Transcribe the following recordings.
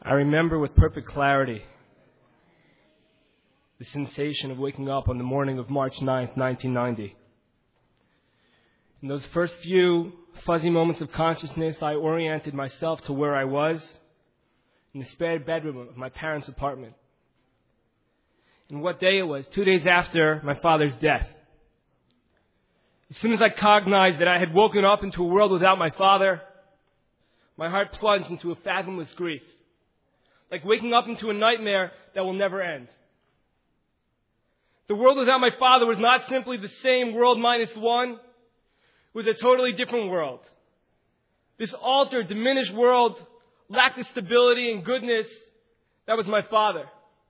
I remember with perfect clarity the sensation of waking up on the morning of March 9th, 1990. In those first few fuzzy moments of consciousness, I oriented myself to where I was, in the spare bedroom of my parents' apartment. And what day it was, 2 days after my father's death. As soon as I cognized that I had woken up into a world without my father, my heart plunged into a fathomless grief, like waking up into a nightmare that will never end. The world without my father was not simply the same world minus one. It was a totally different world. This altered, diminished world lacked the stability and goodness that was my father.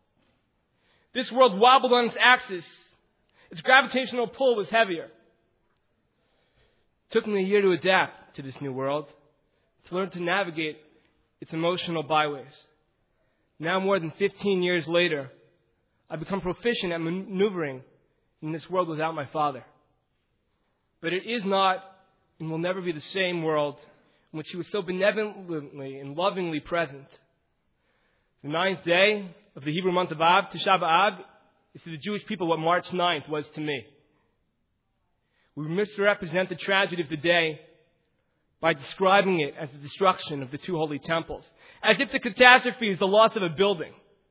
This world wobbled on its axis. Its gravitational pull was heavier. It took me a year to adapt to this new world, to learn to navigate its emotional byways. Now, more than 15 years later, I've become proficient at maneuvering in this world without my father. But it is not and will never be the same world in which he was so benevolently and lovingly present. The 9th day of the Hebrew month of Av, Tisha B'Av, is to the Jewish people what March 9th was to me. We misrepresent the tragedy of the day by describing it as the destruction of the two holy temples, as if the catastrophe is the loss of a building.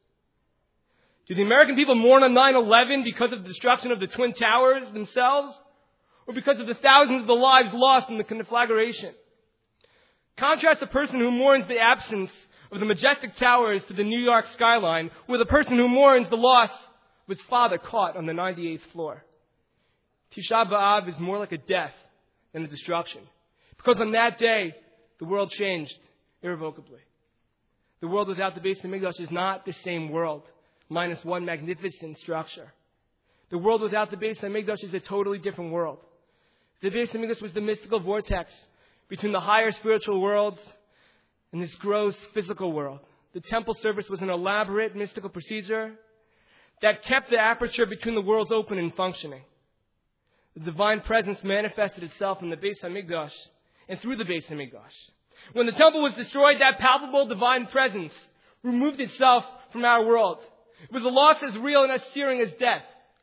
Do the American people mourn on 9/11 because of the destruction of the Twin Towers themselves, or because of the thousands of the lives lost in the conflagration? Contrast the person who mourns the absence of the majestic towers to the New York skyline with a person who mourns the loss of his father caught on the 98th floor. Tisha B'Av is more like a death than a destruction, because on that day, the world changed irrevocably. The world without the Beis Hamikdash is not the same world, minus one magnificent structure. The world without the Beis Hamikdash is a totally different world. The Beis Hamikdash was the mystical vortex between the higher spiritual worlds and this gross physical world. The temple service was an elaborate mystical procedure that kept the aperture between the worlds open and functioning. The divine presence manifested itself in the Beis Hamikdash and through the Beis Hamikdash. When the temple was destroyed, that palpable divine presence removed itself from our world. It was a loss as real and as searing as death.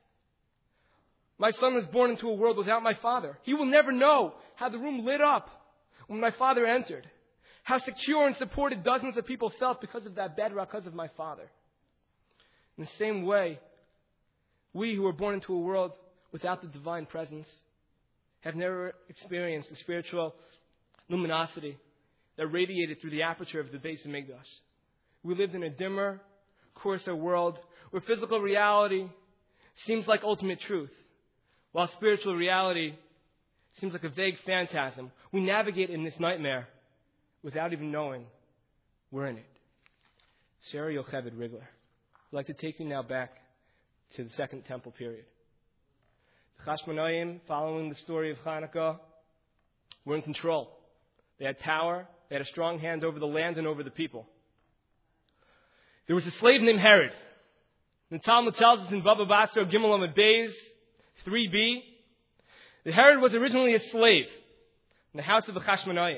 My son was born into a world without my father. He will never know how the room lit up when my father entered, how secure and supported dozens of people felt because of that bedrock, because of my father. In the same way, we who were born into a world without the divine presence have never experienced the spiritual luminosity that radiated through the aperture of the Beis Hamikdash. We lived in a dimmer, coarser world where physical reality seems like ultimate truth, while spiritual reality seems like a vague phantasm. We navigate in this nightmare without even knowing we're in it. Sarah Yocheved Rigler. I'd like to take you now back to the Second Temple period. The Chashmonaim, following the story of Hanukkah, were in control. They had power. They had a strong hand over the land and over the people. There was a slave named Herod. The Talmud tells us in Bava Basra Gimel Amud Beis 3b that Herod was originally a slave in the house of the Chashmonaim.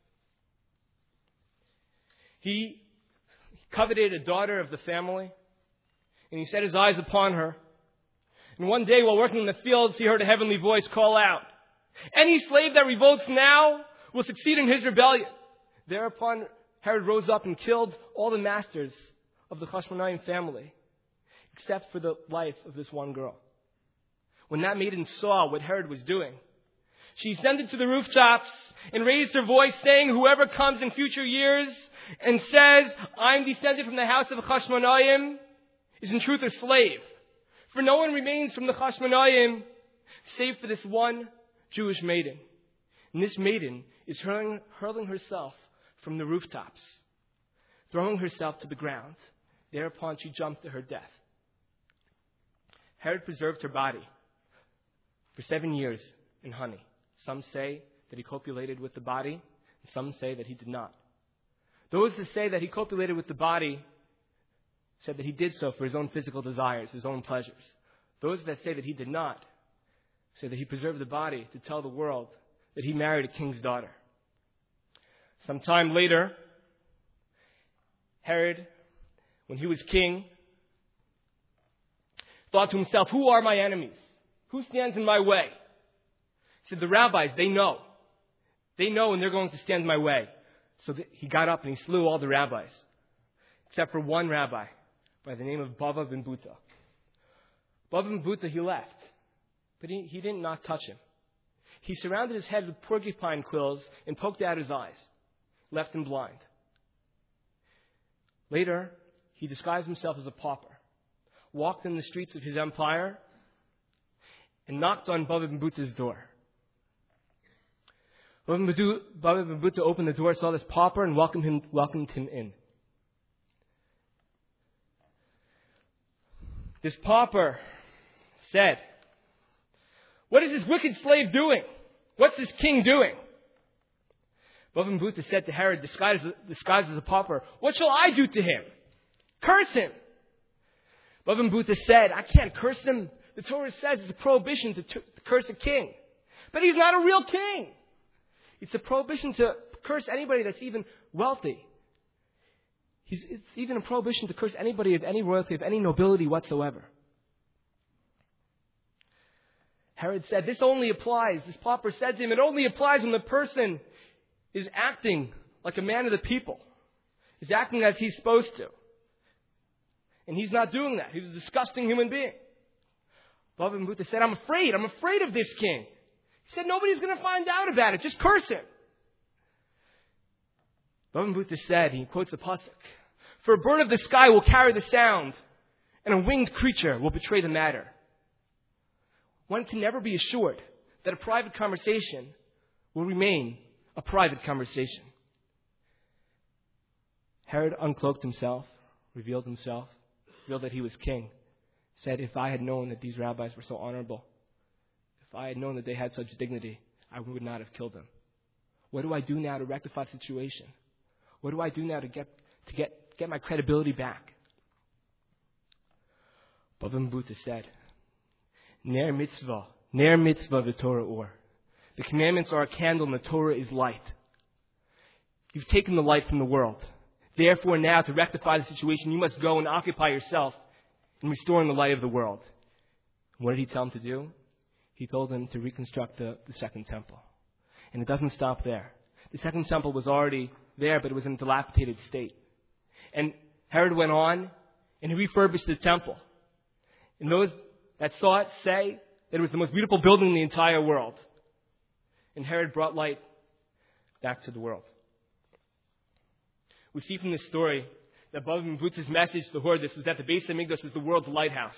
He coveted a daughter of the family, and he set his eyes upon her. And one day, while working in the fields, he heard a heavenly voice call out, "Any slave that revolts now will succeed in his rebellion." Thereupon, Herod rose up and killed all the masters of the Chashmonaim family, except for the life of this one girl. When that maiden saw what Herod was doing, she ascended to the rooftops and raised her voice, saying, "Whoever comes in future years and says, 'I'm descended from the house of Chashmonaim,' is in truth a slave. For no one remains from the Chashmonaim save for this one Jewish maiden. And this maiden is hurling herself from the rooftops, throwing herself to the ground. Thereupon she jumped to her death." Herod preserved her body for 7 years in honey. Some say that he copulated with the body, and some say that he did not. Those that say that he copulated with the body said that he did so for his own physical desires, his own pleasures. Those that say that he did not say that he preserved the body to tell the world that he married a king's daughter. Sometime later, Herod, when he was king, thought to himself, who are my enemies? Who stands in my way? He said, the rabbis, they know. They know and they're going to stand in my way. So he got up and he slew all the rabbis, except for one rabbi by the name of Bava ben Buta. Bava ben Buta, he left, but he did not touch him. He surrounded his head with porcupine quills and poked out his eyes, left him blind. Later, he disguised himself as a pauper, walked in the streets of his empire, and knocked on Bava ben Buta's door. Bava ben Buta opened the door, saw this pauper, and welcomed him in. This pauper said, what is this wicked slave doing? What's this king doing? Bava ben Buta said to Herod, disguised as a pauper, what shall I do to him? Curse him. Bava ben Buta said, I can't curse him. The Torah says it's a prohibition to curse a king. But he's not a real king. It's a prohibition to curse anybody that's even wealthy. It's even a prohibition to curse anybody of any royalty, of any nobility whatsoever. Herod said, this pauper said to him, it only applies when the person is acting like a man of the people, is acting as he's supposed to. And he's not doing that. He's a disgusting human being. Bava ben Buta said, I'm afraid of this king. He said, nobody's going to find out about it. Just curse him. Bava ben Buta said, he quotes a pasuk, for a bird of the sky will carry the sound, and a winged creature will betray the matter. One can never be assured that a private conversation will remain a private conversation. Herod uncloaked himself, revealed that he was king, said, if I had known that these rabbis were so honorable, if I had known that they had such dignity, I would not have killed them. What do I do now to rectify the situation? What do I do now to get my credibility back? Bava ben Buta said, Ner mitzvah v'Torah or. The commandments are a candle and the Torah is light. You've taken the light from the world. Therefore now, to rectify the situation, you must go and occupy yourself in restoring the light of the world. What did he tell him to do? He told him to reconstruct the second temple. And it doesn't stop there. The second temple was already there, but it was in a dilapidated state. And Herod went on and he refurbished the temple. And those that saw it say that it was the most beautiful building in the entire world. And Herod brought light back to the world. We see from this story that Bava ben Buta's message to Hordes was that the Beis HaMikdash was the world's lighthouse.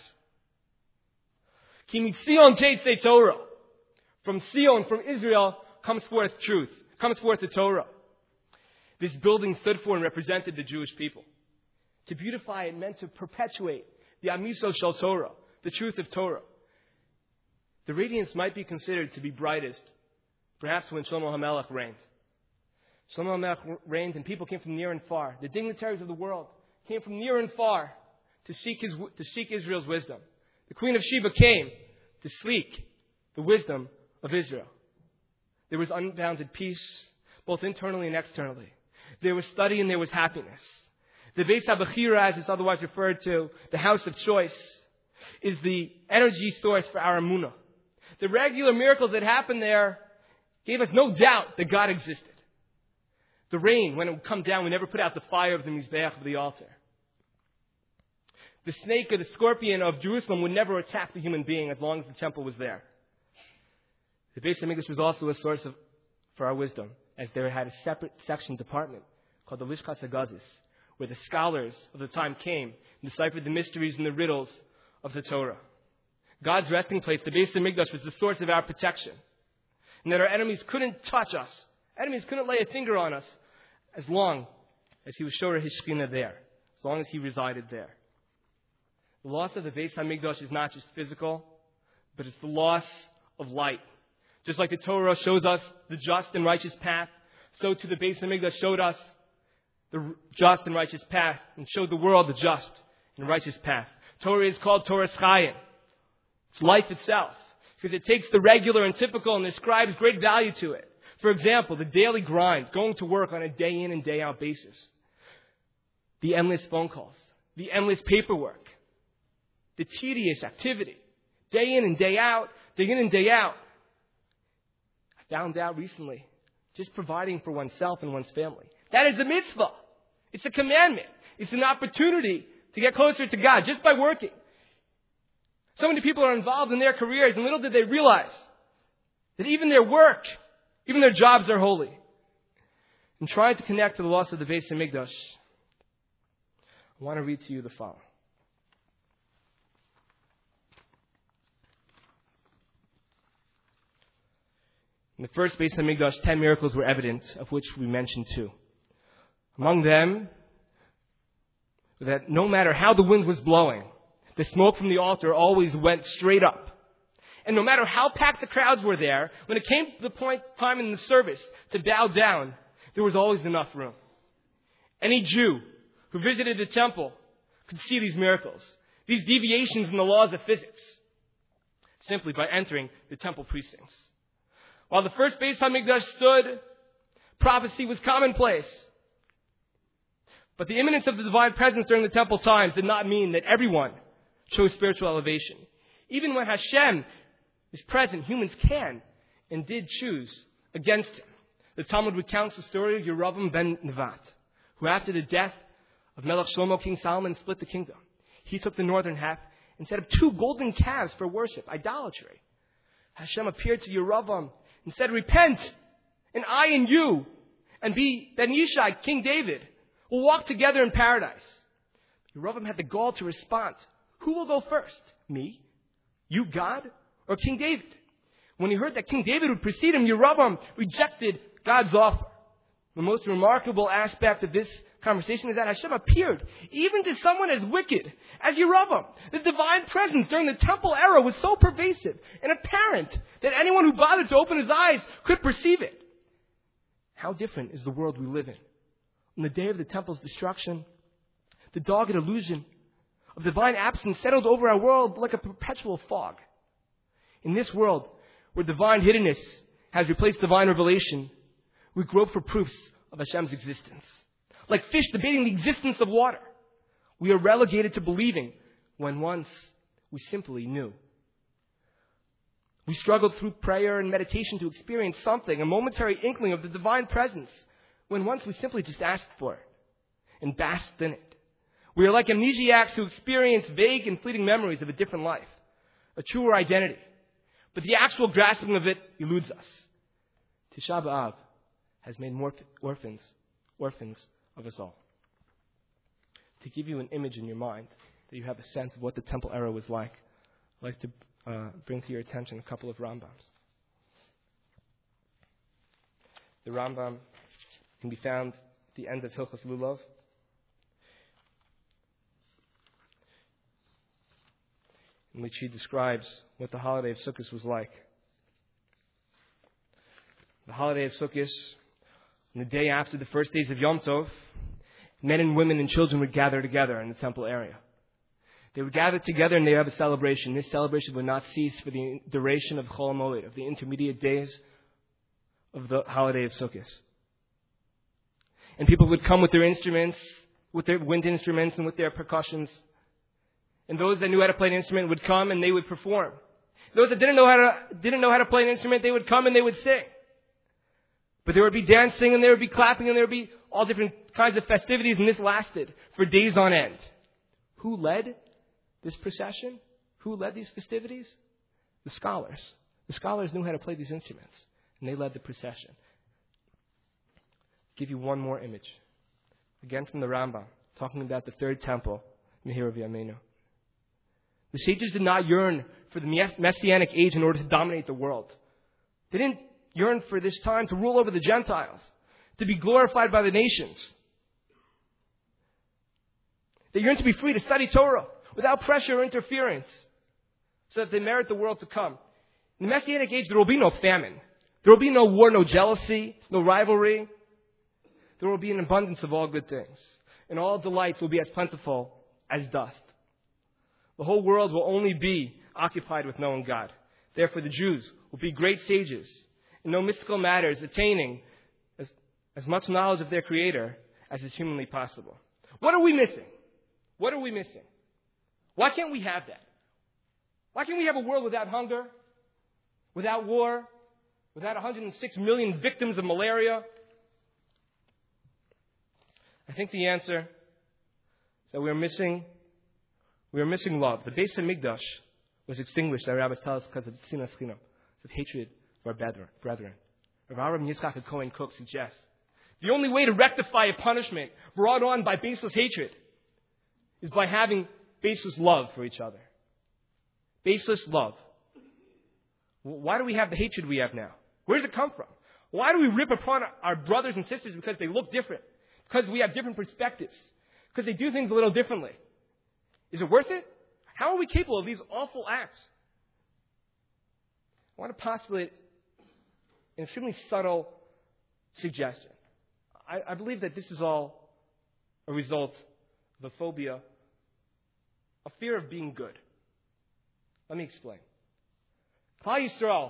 Ki mitzion teitzei Torah. From Zion, from Israel, comes forth truth, comes forth the Torah. This building stood for and represented the Jewish people. To beautify it meant to perpetuate the Amiso Shel Torah, the truth of Torah. The radiance might be considered to be brightest, perhaps when Shlomo HaMelech reigned. Shlomo HaMelech reigned and people came from near and far. The dignitaries of the world came from near and far to seek Israel's wisdom. The Queen of Sheba came to seek the wisdom of Israel. There was unbounded peace, both internally and externally. There was study and there was happiness. The Beis HaBechira, as it's otherwise referred to, the house of choice, is the energy source for our emunah. The regular miracles that happened there gave us no doubt that God existed. The rain, when it would come down, would never put out the fire of the Mizbeach of the altar. The snake or the scorpion of Jerusalem would never attack the human being as long as the temple was there. The Beis HaMikdash was also a source for our wisdom, as they had a separate section department called the Lishkas HaGazis, where the scholars of the time came and deciphered the mysteries and the riddles of the Torah. God's resting place, the Beis HaMikdash, was the source of our protection. And that our enemies couldn't touch us. Enemies couldn't lay a finger on us as long as he was showing his Shekhinah there, as long as he resided there. The loss of the Beis HaMikdash is not just physical, but it's the loss of light. Just like the Torah shows us the just and righteous path, so too the Beis HaMikdash showed us the just and righteous path and showed the world the just and righteous path. Torah is called Torah Chayim. It's life itself, because it takes the regular and typical and ascribes great value to it. For example, the daily grind, going to work on a day in and day out basis. the endless phone calls, the endless paperwork, the tedious activity, day in and day out, day in and day out. I found out recently, just providing for oneself and one's family. That is a mitzvah. It's a commandment. It's an opportunity to get closer to God just by working. So many people are involved in their careers, and little did they realize that even their work, even their jobs are holy. And trying to connect to the loss of the Beis Hamikdash, I want to read to you the following. In the first Beis Hamikdash, 10 miracles were evident, of which we mentioned 2. Among them, that no matter how the wind was blowing, the smoke from the altar always went straight up. And no matter how packed the crowds were there, when it came to the time in the service to bow down, there was always enough room. Any Jew who visited the temple could see these miracles, these deviations in the laws of physics, simply by entering the temple precincts. While the first Beis Hamikdash stood, prophecy was commonplace. But the imminence of the divine presence during the temple times did not mean that everyone chose spiritual elevation. Even when Hashem is present, humans can and did choose against him. The Talmud recounts the story of Yerovam ben Nevat, who after the death of Melech Shlomo, King Solomon, split the kingdom. He took the northern half and set up 2 golden calves for worship, idolatry. Hashem appeared to Yerovam and said, "Repent, and I and you, and be Ben Yishai, King David, will walk together in paradise." Yerovam had the gall to respond, "Who will go first? Me? You, God? Or King David?" When he heard that King David would precede him, Yerovam rejected God's offer. The most remarkable aspect of this conversation is that Hashem appeared even to someone as wicked as Yerovam. The divine presence during the temple era was so pervasive and apparent that anyone who bothered to open his eyes could perceive it. How different is the world we live in? On the day of the temple's destruction, the dogged illusion of divine absence settled over our world like a perpetual fog. In this world, where divine hiddenness has replaced divine revelation, we grope for proofs of Hashem's existence. Like fish debating the existence of water, we are relegated to believing when once we simply knew. We struggled through prayer and meditation to experience something, a momentary inkling of the divine presence, when once we simply just asked for it and basked in it. We are like amnesiacs who experience vague and fleeting memories of a different life, a truer identity. But the actual grasping of it eludes us. Tisha B'Av has made more orphans of us all. To give you an image in your mind, that you have a sense of what the temple era was like, I'd like to bring to your attention a couple of Rambams. The Rambam can be found at the end of Hilchos Lulav. In which he describes what the holiday of Sukkot was like. The holiday of Sukkot, on the day after the first days of Yom Tov, men and women and children would gather together in the temple area. They would gather together and they would have a celebration. This celebration would not cease for the duration of Chol Moed, of the intermediate days of the holiday of Sukkot. And people would come with their instruments, with their wind instruments and with their percussions. And those that knew how to play an instrument would come and they would perform. Those that didn't know how to play an instrument, they would come and they would sing. But there would be dancing and there would be clapping and there would be all different kinds of festivities, and this lasted for days on end. Who led this procession? Who led these festivities? The scholars. The scholars knew how to play these instruments, and they led the procession. I'll give you one more image. Again from the Rambam, talking about the third temple, Mehir of Yameinu. The sages did not yearn for the Messianic age in order to dominate the world. They didn't yearn for this time to rule over the Gentiles, to be glorified by the nations. They yearned to be free to study Torah without pressure or interference, so that they merit the world to come. In the Messianic age, there will be no famine. There will be no war, no jealousy, no rivalry. There will be an abundance of all good things. And all delights will be as plentiful as dust. The whole world will only be occupied with knowing God. Therefore, the Jews will be great sages in no mystical matters, attaining as much knowledge of their Creator as is humanly possible. What are we missing? What are we missing? Why can't we have that? Why can't we have a world without hunger, without war, without 106 million victims of malaria? I think the answer is that we are missing love. The Beis HaMikdash was extinguished, our rabbis tell us, because of sinas chinam, of hatred of our brethren. Rav Avraham Yitzchak Cohen Cook suggests the only way to rectify a punishment brought on by baseless hatred is by having baseless love for each other. Baseless love. Why do we have the hatred we have now? Where does it come from? Why do we rip upon our brothers and sisters because they look different? Because we have different perspectives? Because they do things a little differently? Is it worth it? How are we capable of these awful acts? I want to postulate an extremely subtle suggestion. I believe that this is all a result of a phobia, a fear of being good. Let me explain. Klal Yisrael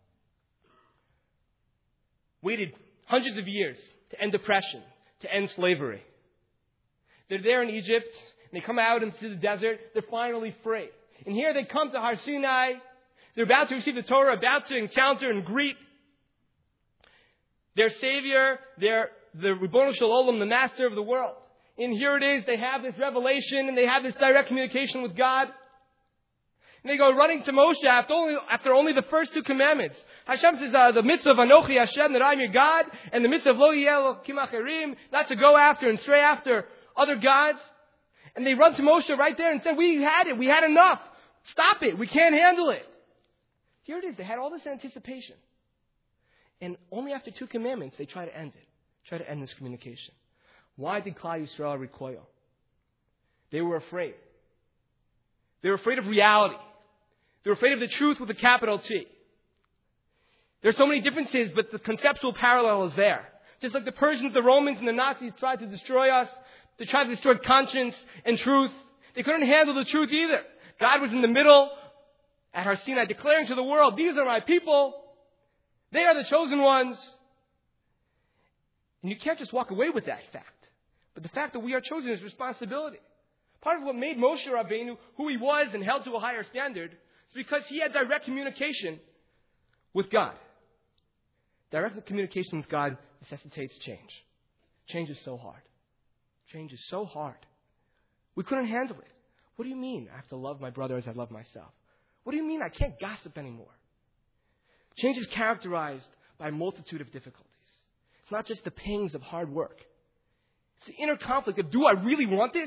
waited hundreds of years to end oppression, to end slavery. They're there in Egypt, and they come out into the desert, they're finally free. And here they come to Har Sinai, they're about to receive the Torah, about to encounter and greet their Savior, the Ribono Shel Olam, the Master of the world. And here it is, they have this revelation, and they have this direct communication with God. And they go running to Moshe after only the first two commandments. Hashem says the mitzvah of Anochi Hashem, that I'm your God, and the mitzvah of Lo Yeh Elokim Acherim, not to go after and stray after other gods. And they run to Moshe right there and said, we had it, we had enough. Stop it, we can't handle it. Here it is, they had all this anticipation. And only after two commandments, they try to end it, try to end this communication. Why did Klal Yisrael recoil? They were afraid. They were afraid of reality. They were afraid of the truth with a capital T. There's so many differences, but the conceptual parallel is there. Just like the Persians, the Romans, and the Nazis tried to destroy us, they tried to destroy conscience and truth. They couldn't handle the truth either. God was in the middle at Har Sinai declaring to the world, these are my people. They are the chosen ones. And you can't just walk away with that fact. But the fact that we are chosen is responsibility. Part of what made Moshe Rabbeinu who he was and held to a higher standard is because he had direct communication with God. Direct communication with God necessitates change. Change is so hard. Change is so hard. We couldn't handle it. What do you mean I have to love my brother as I love myself? What do you mean I can't gossip anymore? Change is characterized by a multitude of difficulties. It's not just the pangs of hard work. It's the inner conflict of, do I really want this?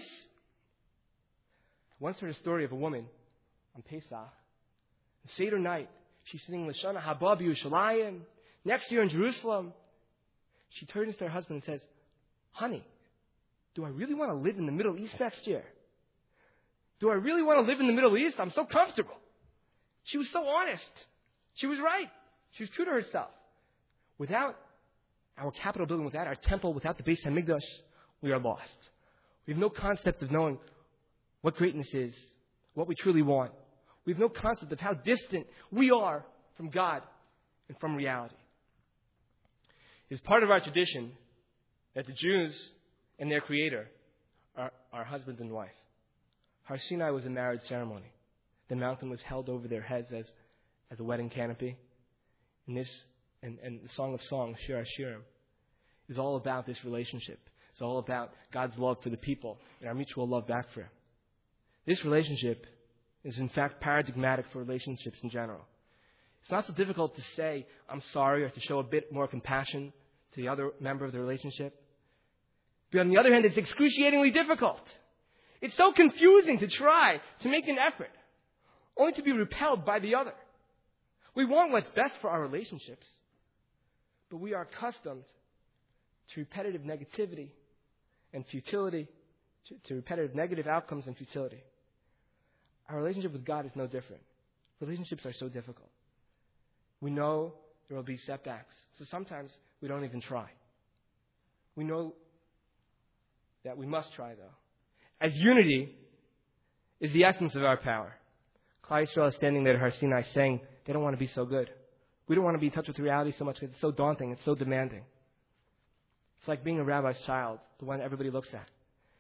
I once heard a story of a woman on Pesach. On Seder night, she's sitting Lashana Haba B'Yerushalayim, next year in Jerusalem. She turns to her husband and says, honey, do I really want to live in the Middle East next year? Do I really want to live in the Middle East? I'm so comfortable. She was so honest. She was right. She was true to herself. Without our capital building, without our temple, without the Beis HaMikdash, we are lost. We have no concept of knowing what greatness is, what we truly want. We have no concept of how distant we are from God and from reality. It is part of our tradition that the Jews and their Creator are husband and wife. Har Sinai was a marriage ceremony. The mountain was held over their heads as a wedding canopy. And the Song of Songs, Shir HaShirim, is all about this relationship. It's all about God's love for the people and our mutual love back for Him. This relationship is in fact paradigmatic for relationships in general. It's not so difficult to say, I'm sorry, or to show a bit more compassion to the other member of the relationship. But on the other hand, it's excruciatingly difficult. It's so confusing to try to make an effort, only to be repelled by the other. We want what's best for our relationships, but we are accustomed to repetitive negativity and futility, to repetitive negative outcomes and futility. Our relationship with God is no different. Relationships are so difficult. We know there will be setbacks, so sometimes we don't even try. We know that we must try, though. As unity is the essence of our power. Klal Yisrael is standing there at Har Sinai saying they don't want to be so good. We don't want to be in touch with reality so much because it's so daunting, it's so demanding. It's like being a rabbi's child, the one everybody looks at.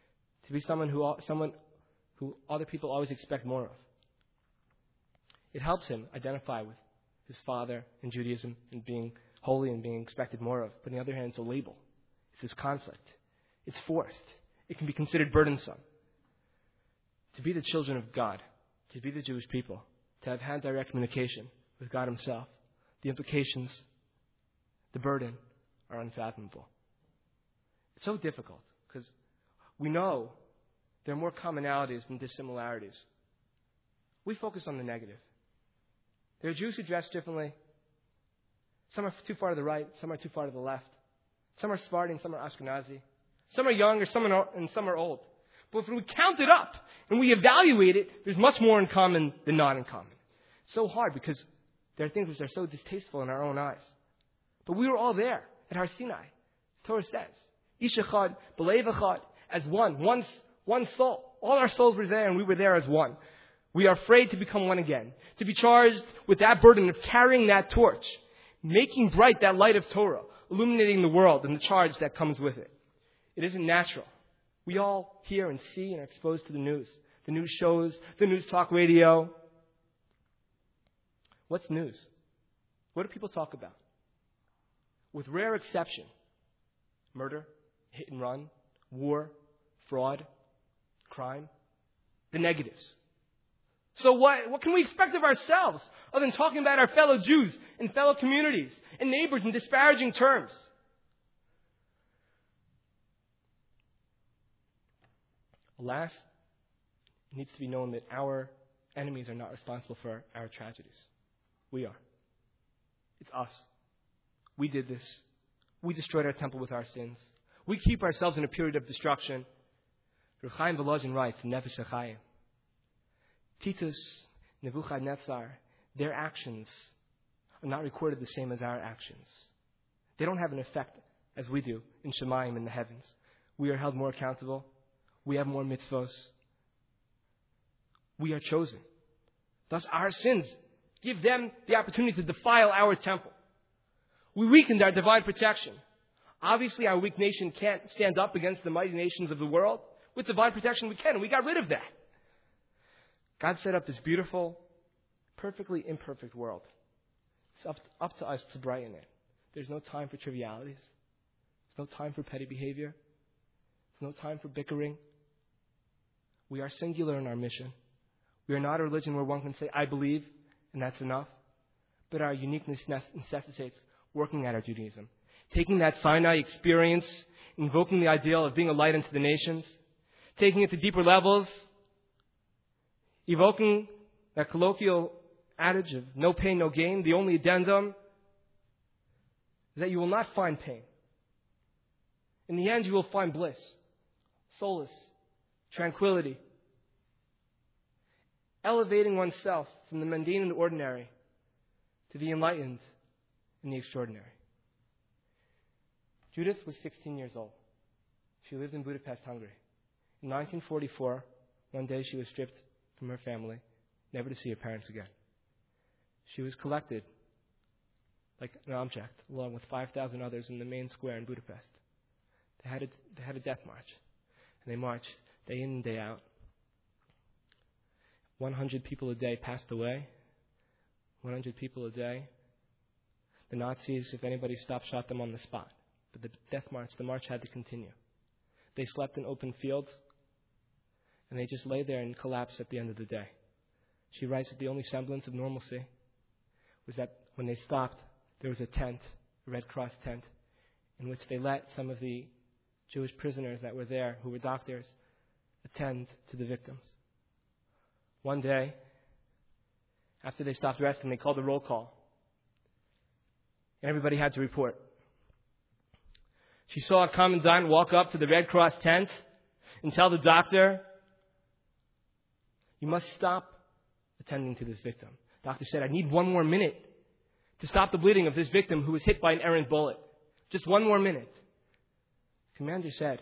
to be someone who other people always expect more of. It helps him identify with his father in Judaism and being holy and being expected more of. But on the other hand, it's a label. It's this conflict. It's forced. It can be considered burdensome. To be the children of God, to be the Jewish people, to have had direct communication with God Himself, the implications, the burden are unfathomable. It's so difficult because we know there are more commonalities than dissimilarities. We focus on the negative. There are Jews who dress differently. Some are too far to the right, some are too far to the left. Some are Sephardi, some are Ashkenazi. Some are young and some are old. But if we count it up and we evaluate it, there's much more in common than not in common. It's so hard because there are things which are so distasteful in our own eyes. But we were all there at Har Sinai. The Torah says, Ish echad, b'leiv echad, as one soul. All our souls were there and we were there as one. We are afraid to become one again, to be charged with that burden of carrying that torch, making bright that light of Torah, illuminating the world and the charge that comes with it. It isn't natural. We all hear and see and are exposed to the news shows, the news talk radio. What's news? What do people talk about? With rare exception, murder, hit and run, war, fraud, crime, the negatives. So what can we expect of ourselves other than talking about our fellow Jews and fellow communities and neighbors in disparaging terms? Alas, it needs to be known that our enemies are not responsible for our tragedies. We are. It's us. We did this. We destroyed our temple with our sins. We keep ourselves in a period of destruction. Reb Chaim Volozhin writes in Nefesh HaChaim, Titus, Nebuchadnezzar, their actions are not recorded the same as our actions. They don't have an effect as we do in Shemayim in the heavens. We are held more accountable. We have more mitzvos. We are chosen. Thus our sins give them the opportunity to defile our temple. We weakened our divine protection. Obviously our weak nation can't stand up against the mighty nations of the world. With divine protection we can, and we got rid of that. God set up this beautiful, perfectly imperfect world. It's up to us to brighten it. There's no time for trivialities. There's no time for petty behavior. There's no time for bickering. We are singular in our mission. We are not a religion where one can say, I believe, and that's enough. But our uniqueness necessitates working at our Judaism. Taking that Sinai experience, invoking the ideal of being a light unto the nations, taking it to deeper levels, evoking that colloquial adage of no pain, no gain. The only addendum is that you will not find pain. In the end, you will find bliss, solace, tranquility. Elevating oneself from the mundane and ordinary to the enlightened and the extraordinary. Judith was 16 years old. She lived in Budapest, Hungary. In 1944, one day she was stripped from her family, never to see her parents again. She was collected like an object, along with 5,000 others in the main square in Budapest. They had a death march, and they marched day in and day out. 100 people a day passed away. 100 people a day. The Nazis, if anybody stopped, shot them on the spot. But the march had to continue. They slept in open fields, and they just lay there and collapsed at the end of the day. She writes that the only semblance of normalcy was that when they stopped, there was a tent, a Red Cross tent, in which they let some of the Jewish prisoners that were there, who were doctors, attend to the victims. One day, after they stopped resting, they called a roll call. And everybody had to report. She saw a commandant walk up to the Red Cross tent and tell the doctor, you must stop attending to this victim. The doctor said, I need 1 more minute to stop the bleeding of this victim who was hit by an errant bullet. Just 1 more minute. The commander said,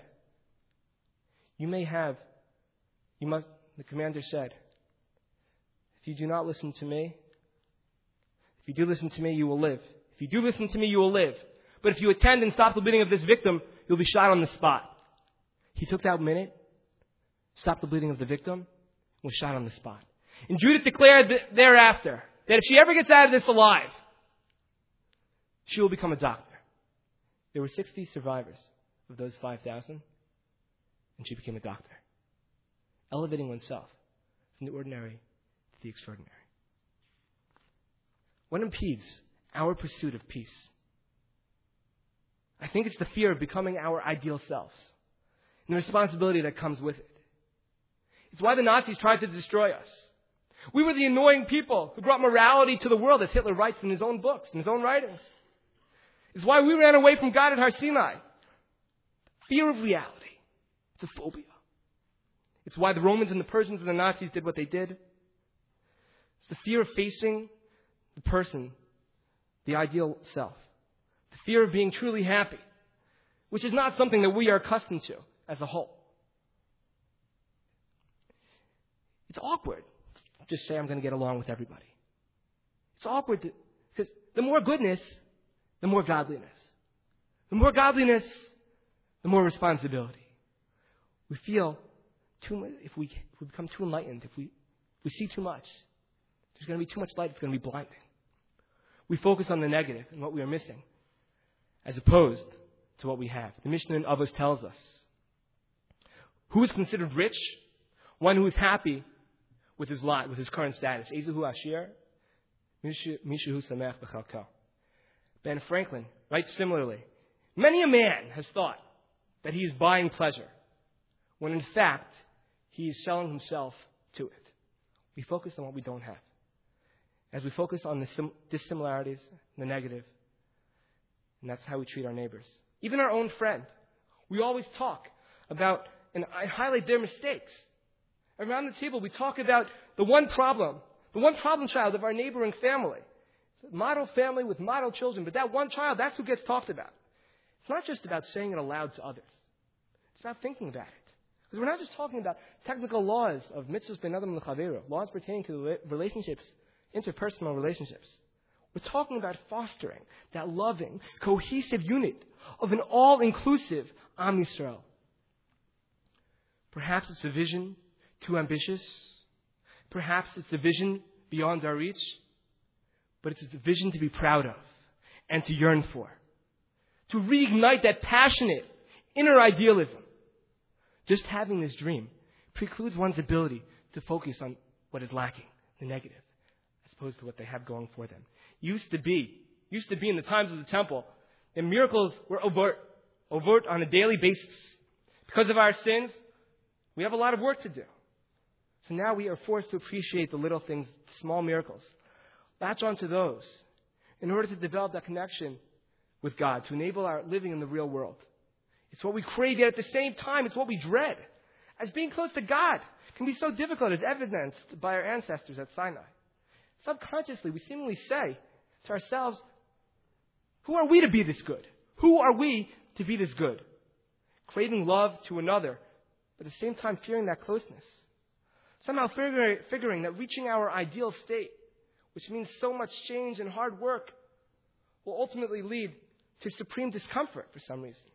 the commander said, if you do not listen to me, if you do listen to me, you will live. If you do listen to me, you will live. But if you attend and stop the bleeding of this victim, you'll be shot on the spot. He took that minute stopped the bleeding of the victim, was shot on the spot. And Judith declared thereafter that if she ever gets out of this alive, she will become a doctor. There were 60 survivors of those 5,000, and she became a doctor, elevating oneself from the ordinary to the extraordinary. What impedes our pursuit of peace? I think it's the fear of becoming our ideal selves and the responsibility that comes with it. It's why the Nazis tried to destroy us. We were the annoying people who brought morality to the world, as Hitler writes in his own books, in his own writings. It's why we ran away from God at Har Sinai. Fear of reality. It's a phobia. It's why the Romans and the Persians and the Nazis did what they did. It's the fear of facing the person, the ideal self. The fear of being truly happy, which is not something that we are accustomed to as a whole. It's awkward to just say I'm going to get along with everybody. It's awkward because the more goodness, the more godliness. The more godliness, the more responsibility. We feel too much, if we become too enlightened, if we see too much, there's going to be too much light, it's going to be blinding. We focus on the negative and what we are missing, as opposed to what we have. The Mishnah in Avos tells us, who is considered rich? One who is happy with his lot, with his current status. Ezehu Ashir, Mishahu Samech B'chalko. Ben Franklin writes similarly, many a man has thought that he is buying pleasure, when in fact he is selling himself to it. We focus on what we don't have. As we focus on the dissimilarities, the negative, and that's how we treat our neighbors. Even our own friend. We always talk about and highlight their mistakes. Around the table, we talk about the one problem child of our neighboring family. It's a model family with model children, but that one child, that's who gets talked about. It's not just about saying it aloud to others. It's about thinking about it. Because we're not just talking about technical laws of mitzvahs ben adam l'chaveiro, laws pertaining to relationships, interpersonal relationships. We're talking about fostering that loving, cohesive unit of an all-inclusive Am Yisrael. Perhaps it's a vision too ambitious. Perhaps it's a vision beyond our reach. But it's a vision to be proud of and to yearn for. To reignite that passionate inner idealism. Just having this dream precludes one's ability to focus on what is lacking, the negative, as opposed to what they have going for them. Used to be in the times of the temple, the miracles were overt on a daily basis. Because of our sins, we have a lot of work to do. So now we are forced to appreciate the little things, small miracles. Latch onto those in order to develop that connection with God, to enable our living in the real world. It's what we crave, yet at the same time, it's what we dread. As being close to God can be so difficult, as evidenced by our ancestors at Sinai. Subconsciously, we seemingly say to ourselves, who are we to be this good? Who are we to be this good? Craving love to another, but at the same time fearing that closeness. Somehow figuring that reaching our ideal state, which means so much change and hard work, will ultimately lead to supreme discomfort for some reason.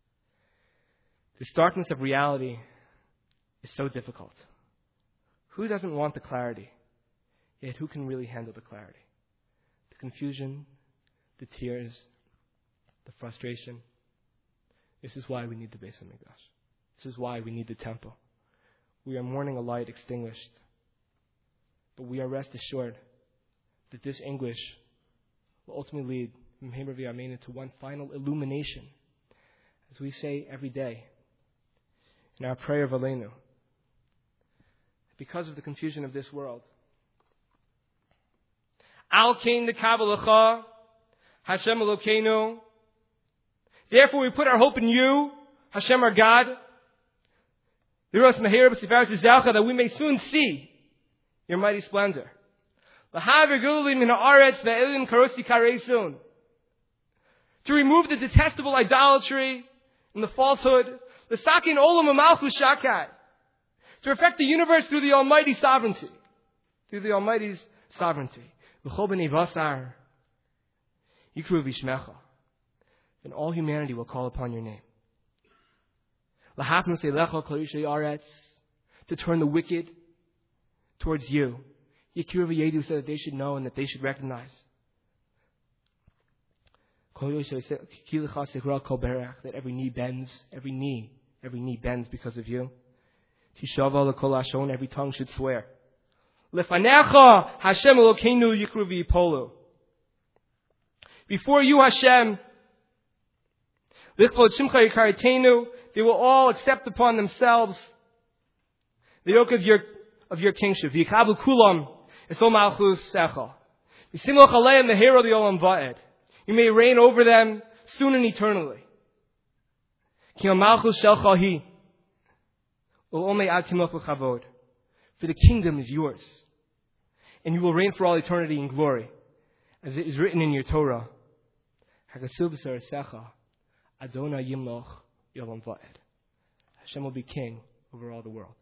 This darkness of reality is so difficult. Who doesn't want the clarity? Yet who can really handle the clarity? The confusion, the tears, the frustration. This is why we need the Beis HaMikdash. This is why we need the temple. We are mourning a light extinguished. But we are rest assured that this anguish will ultimately lead to one final illumination. As we say every day in our prayer of Aleinu, because of the confusion of this world, Al Kain Nekavalecha, Hashem Elokeinu. Therefore we put our hope in you, Hashem our God, that we may soon see your mighty splendor. To remove the detestable idolatry and the falsehood, the sakin olam amalchus shakai, to perfect the universe through the Almighty's sovereignty. Through the Almighty's sovereignty. V'chol b'nei basar yikru v'shmecha. Then all humanity will call upon your name. L'hapnu seilecha kol yishei aretz. to turn the wicked towards you. Yikir v'yedu, so that they should know and that they should recognize. That every knee bends, every knee bends because of you. Tishava l'kol hashon, every tongue should swear. Lefanecha Hashem Elokeinu yikru v'yipolu. Before you, Hashem, lichvod shimcha yikaritenu, they will all accept upon themselves the yoke of your kingship. V'yikablu kulam esol malchus secha. V'simloch aleim mehero d'olam va'ed. You may reign over them soon and eternally. Ki malchus shelcha hi. U'omei ad timloch v'chavod. For the kingdom is yours. And you will reign for all eternity in glory. As it is written in your Torah. Hashem will be king over all the world.